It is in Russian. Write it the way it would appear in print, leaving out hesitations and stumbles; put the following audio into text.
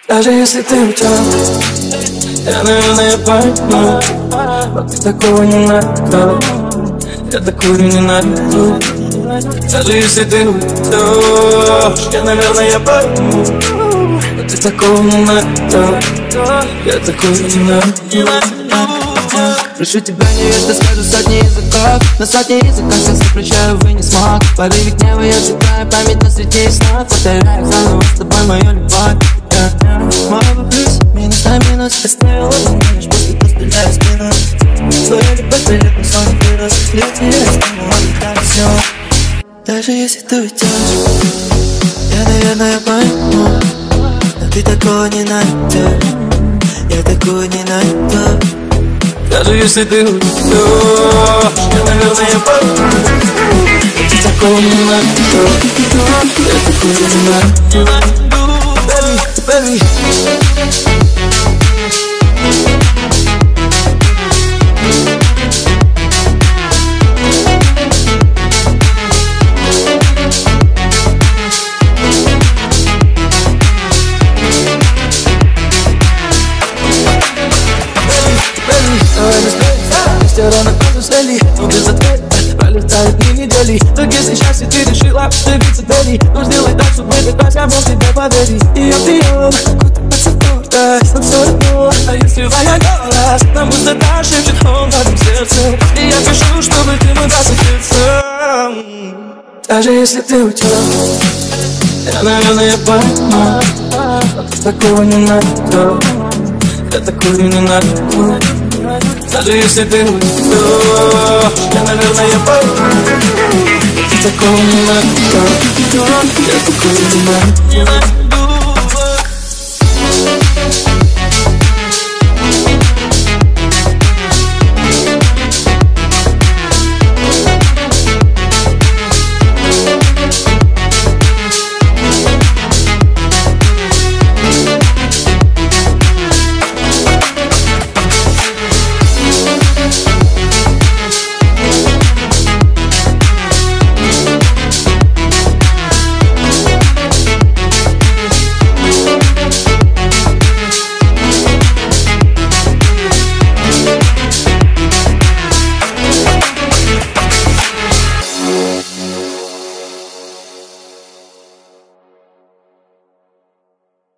Даже если ты уйдешь, я, наверное, пойму, но ты такого не найдешь. Я такую не найду. Даже если ты уйдешь, я, наверное, пойму, но ты такого не найдешь. Я такую не найду. Прошу тебя, не верь, что скажу сотни языков. На сотни языков всех запрещаю, вы не смог. В порыве гнева я читаю память на среди снов. Повторяю заново с тобой мою любовь. Мой плюс, минус на минус. Оставила бы лишь после того, стреляю в спину. Твоя любовь прилет на сон вирус. Люди, я оставила бы так все. Даже если ты уйдешь, я, наверное, пойму, но ты такого не найдешь. Я такую не найду. Даже если ты уйдешь, я, наверное, пойму, ты такого не найдешь. Я такую не найду. Baby, рано тоже слили, но без ответа пролетают дни недели. Так если счастье ты решила добиться целей, то сделай так, чтобы этот раз я мог тебе поверить. И я пью какой-то пассапорт, но все равно. А если твоя голос нам пустота шепчет в моем сердце, и я пишу, чтобы ты могла согреться. Даже если ты уйдешь, я, наверное, пойму, но ты такого не найдешь. Я такую не найду. Даже если ты уйдешь, я, наверное, пойму, ты такого не найдешь. Я такую не найду.